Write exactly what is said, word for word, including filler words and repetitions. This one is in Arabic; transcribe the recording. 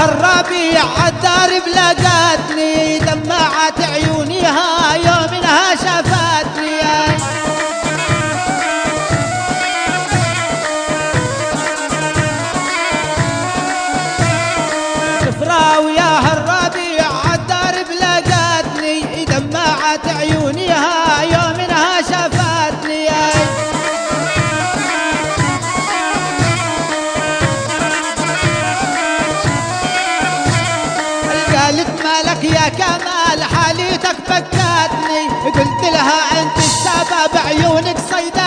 الربيع عالدار بلقتني، دمعت عيونيها يومها شافتني. سفرة وياها الربيع عالدار بلقتني، دمعت عيونيها يومها شافتني. قالت مالك يا كمال حاليتك بكتني، قلت لها انت السبب عيونك صيدة